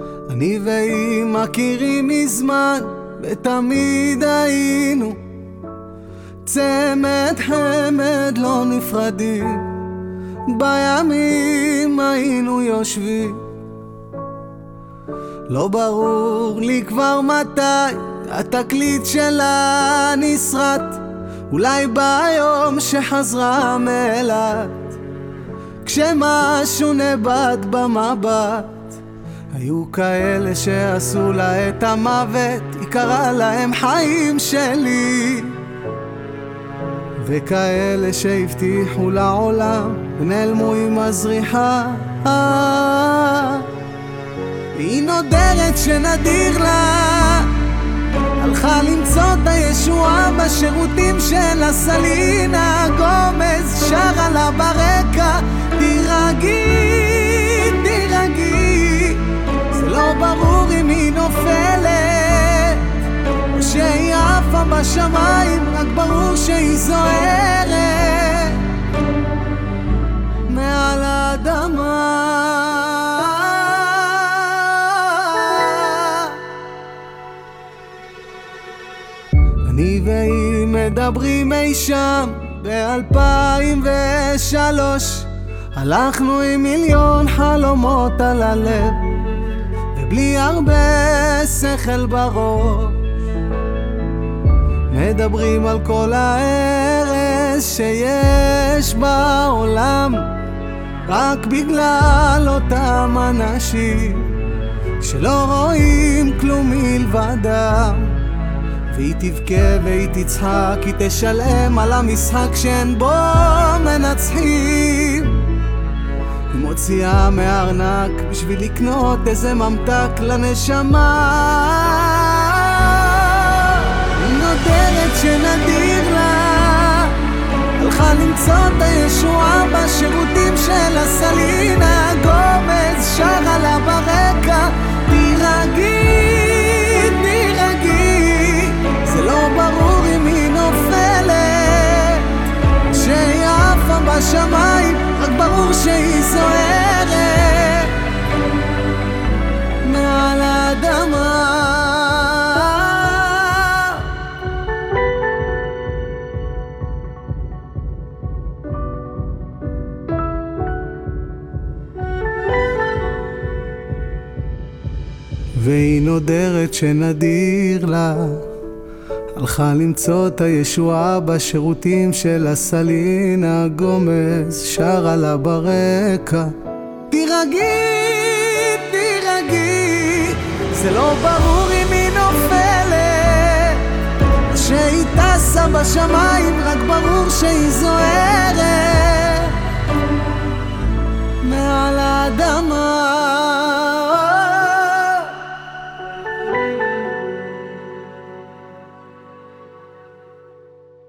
אני והיא מכירים מזמן, ותמיד היינו צמד חמד לא נפרדים. בימים היינו יושבים, לא ברור לי כבר מתי התקליט שלה נסרט. אולי ביום שחזרה מאילת, כשמשהו נבד במבט. היו כאלה שעשו לה את המוות, היא קראה להם חיים שלי, וכאלה שהבטיחו לעולם ונעלמו עם הזריחה. היא נודרת שנדיר לה, הלכה למצוא את הישועה בשירותים של הסלינה גומז. שרה לה ברקע תירגעי, תירגעי. זה לא ברור אם היא נופלת או שהיא עפה בשמיים, רק ברור שהיא זוהרת מעל האדמה. אני והיא מדברים אי שם ב-2003, הלכנו עם מיליון חלומות על הלב ובלי הרבה שכל בראש. מדברים על כל ההרס שיש בעולם, רק בגלל אותם אנשים שלא רואים כלום מלבדם. והיא תבכה והיא תצחק, היא תשלם על המשחק שאין בו מנצחים. היא מוציאה מהארנק בשביל לקנות איזה ממתק לנשמה. היא נודרת שנדיר לה, הלכה למצוא את הישועה בשירותים של הסלינה גומז. שרה לה ברקע תירגעי, תירגעי. זה לא ברור אם היא נופלת שהיא עפה בשמיים, רק ברור שהיא זוהרת מעל האדמה. והיא נודרת שנדיר לה, הלכה למצוא את הישועה בשירותים של הסלינה גומז. שרה לה ברקע תירגעי, תירגעי. זה לא ברור אם היא נופלת או שהיא טסה בשמיים, רק ברור שהיא זוהרת מעל האדמה.